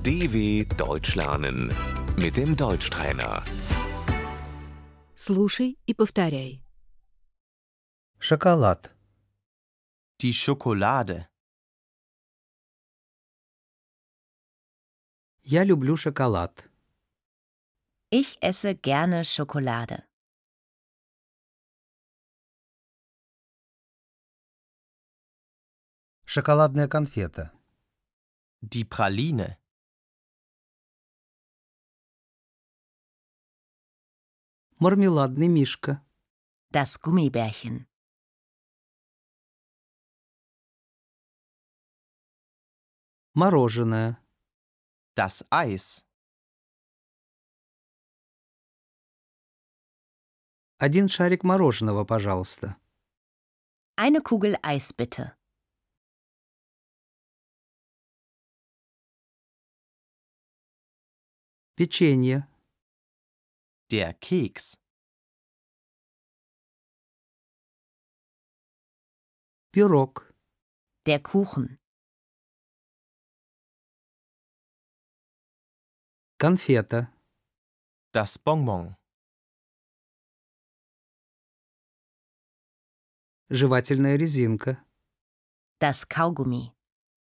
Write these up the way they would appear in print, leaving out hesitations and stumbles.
DW Deutsch lernen mit dem Deutschtrainer. Слушай и повторяй. Шоколад. Die Schokolade. Я люблю шоколад. Ich esse gerne Schokolade. Шоколадная конфета. Die Praline. Мармеладный мишка. Das Gummibärchen. Мороженое. Das Eis. Один шарик мороженого, пожалуйста. Eine Kugel Eis bitte. Печенье. Der Keks. Пирог. Der Kuchen. Конфета. Das Bonbon. Жевательная резинка. Das Kaugummi.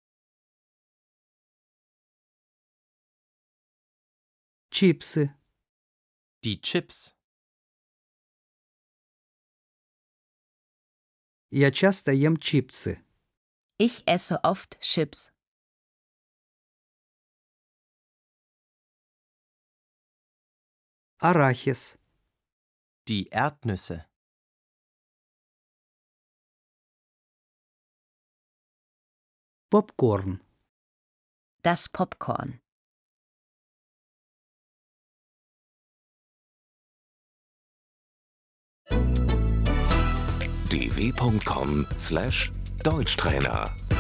Чипсы. Die Chips. Я часто ем чипсы. Ich esse oft Chips. Арахис. Die Erdnüsse. Попкорн. Das Popcorn. dw.com/Deutschtrainer